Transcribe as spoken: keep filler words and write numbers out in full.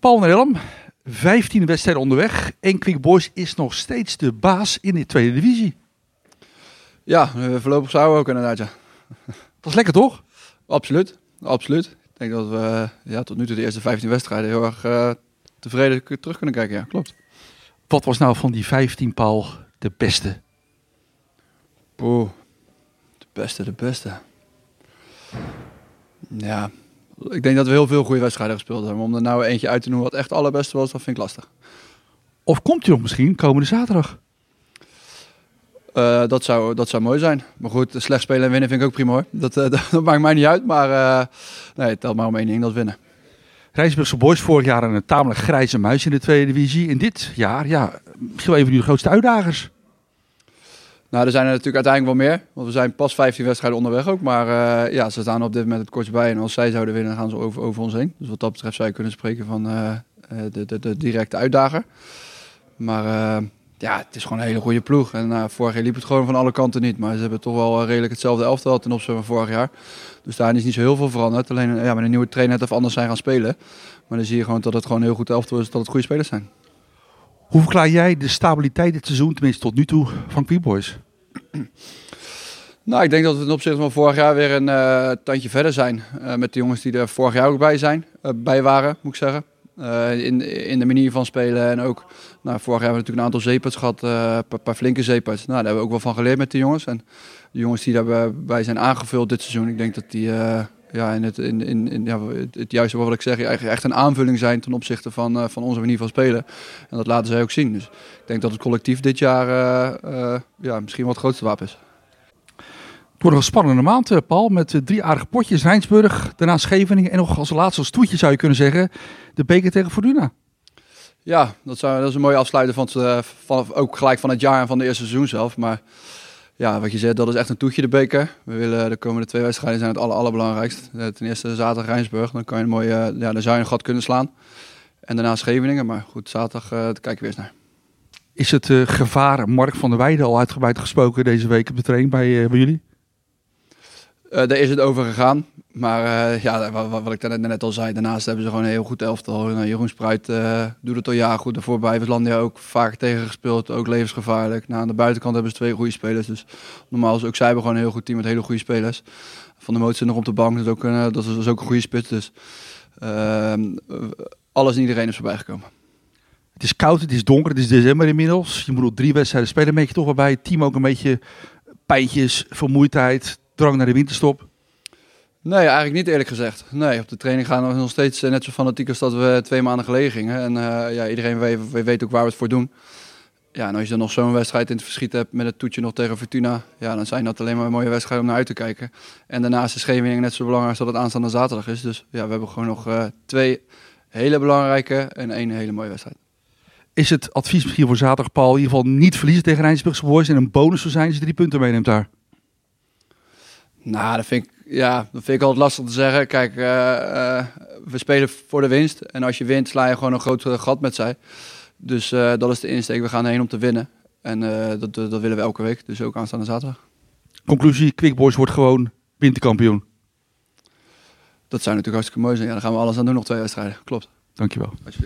Paul en Elm, vijftien wedstrijden onderweg en Quick Boys is nog steeds de baas in de tweede divisie. Ja, voorlopig zouden we ook inderdaad, ja. Dat is lekker toch? Absoluut, absoluut. Ik denk dat we ja, tot nu toe de eerste vijftien wedstrijden heel erg uh, tevreden terug kunnen kijken, ja, klopt. Wat was nou van die vijftien, Paul, de beste? Poeh, de beste, de beste. Ja, ik denk dat we heel veel goede wedstrijden gespeeld hebben. Maar om er nou eentje uit te noemen wat echt het allerbeste was, dat vind ik lastig. Of komt hij nog misschien komende zaterdag? Uh, dat, zou, dat zou mooi zijn. Maar goed, slecht spelen en winnen vind ik ook prima hoor. Dat, uh, dat maakt mij niet uit, maar uh, nee, het telt maar om één ding, dat is winnen. Rijnsburgse Boys vorig jaar een tamelijk grijze muis in de tweede divisie. En dit jaar, ja, misschien wel even nu de grootste uitdagers. Nou, er zijn er natuurlijk uiteindelijk wel meer. Want we zijn pas vijftien wedstrijden onderweg ook. Maar uh, ja, ze staan op dit moment het kortst bij. En als zij zouden winnen, dan gaan ze over, over ons heen. Dus wat dat betreft zou je kunnen spreken van uh, de, de, de directe uitdager. Maar uh, ja, het is gewoon een hele goede ploeg. En uh, vorig jaar liep het gewoon van alle kanten niet. Maar ze hebben toch wel uh, redelijk hetzelfde elftal ten opzichte van vorig jaar. Dus daar is niet zo heel veel veranderd. Alleen ja, met een nieuwe trainer net even anders zijn gaan spelen. Maar dan zie je gewoon dat het gewoon een heel goed elftal is. Dat het goede spelers zijn. Hoe verklaar jij de stabiliteit dit seizoen, tenminste tot nu toe, van Quick Boys? Nou, ik denk dat we ten opzichte van vorig jaar weer een uh, tandje verder zijn. Uh, met de jongens die er vorig jaar ook bij, zijn, uh, bij waren, moet ik zeggen. Uh, in, in de manier van spelen. En ook, nou, vorig jaar hebben we natuurlijk een aantal zeeparts gehad. Uh, een paar flinke zeeparts. Nou, daar hebben we ook wel van geleerd met de jongens. En de jongens die daarbij zijn aangevuld dit seizoen. Ik denk dat die uh, ja, in, het, in, in, in ja, het, het juiste wat ik zeg, eigenlijk echt een aanvulling zijn ten opzichte van, uh, van onze manier van spelen. En dat laten zij ook zien. Dus ik denk dat het collectief dit jaar uh, uh, ja, misschien wel het grootste wapen is. Het wordt een spannende maand, Paul, met drie aardige potjes. Rijnsburg, daarna Scheveningen en nog als laatste als toetje zou je kunnen zeggen, de beker tegen Fortuna. Ja, dat, zou, dat is een mooie afsluiter van, het, van ook gelijk van het jaar en van de eerste seizoen zelf. Maar ja, wat je zegt, dat is echt een toetje, de beker. We willen de komende twee wedstrijden zijn het aller, allerbelangrijkst. Ten eerste zaterdag Rijnsburg, dan kan je een mooie, ja, dan zou je een gat kunnen slaan. En daarna Scheveningen, maar goed, zaterdag uh, kijken we weer eens naar. Is het uh, gevaar Mark van der Weijden al uitgebreid gesproken deze week op de training bij, uh, bij jullie? Uh, daar is het over gegaan. Maar uh, ja, wat, wat ik net, net al zei, daarnaast hebben ze gewoon een heel goed elftal. Nou, Jeroen Spruit uh, doet het al jaren goed. Daarvoor bij Westlandia ook vaak tegen gespeeld. Ook levensgevaarlijk. Nou, aan de buitenkant hebben ze twee goede spelers. Dus normaal is ook zij hebben gewoon een heel goed team met hele goede spelers. Van der Moot zit nog op de bank. Dat is ook een, dat is, dat is ook een goede spits. Dus uh, alles en iedereen is voorbij gekomen. Het is koud, het is donker, het is december inmiddels. Je moet op drie wedstrijden spelen. Merk je toch wel bij het team ook een beetje pijntjes, vermoeidheid, drang naar de winterstop? Nee, eigenlijk niet eerlijk gezegd. Nee, op de training gaan we nog steeds net zo fanatiek als dat we twee maanden geleden gingen. En uh, ja, iedereen weet, weet ook waar we het voor doen. Ja, en als je dan nog zo'n wedstrijd in het verschiet hebt met het toetje nog tegen Fortuna, ja, dan zijn dat alleen maar mooie wedstrijden om naar uit te kijken. En daarnaast is Scheveningen net zo belangrijk als dat het aanstaande zaterdag is. Dus ja, we hebben gewoon nog uh, twee hele belangrijke en één hele mooie wedstrijd. Is het advies misschien voor zaterdag, Paul, in ieder geval niet verliezen tegen Rijnsburgse Boys en een bonus zou zijn als je drie punten meeneemt daar? Nou, dat vind ik, ja, dat vind ik altijd lastig te zeggen. Kijk, uh, uh, we spelen voor de winst. En als je wint, sla je gewoon een groot gat met zij. Dus uh, dat is de insteek. We gaan erheen om te winnen. En uh, dat, dat willen we elke week. Dus ook aanstaande zaterdag. Conclusie, Quick Boys wordt gewoon winterkampioen. Dat zou natuurlijk hartstikke mooi zijn. Ja, dan gaan we alles aan doen, nog twee wedstrijden. Klopt. Dankjewel.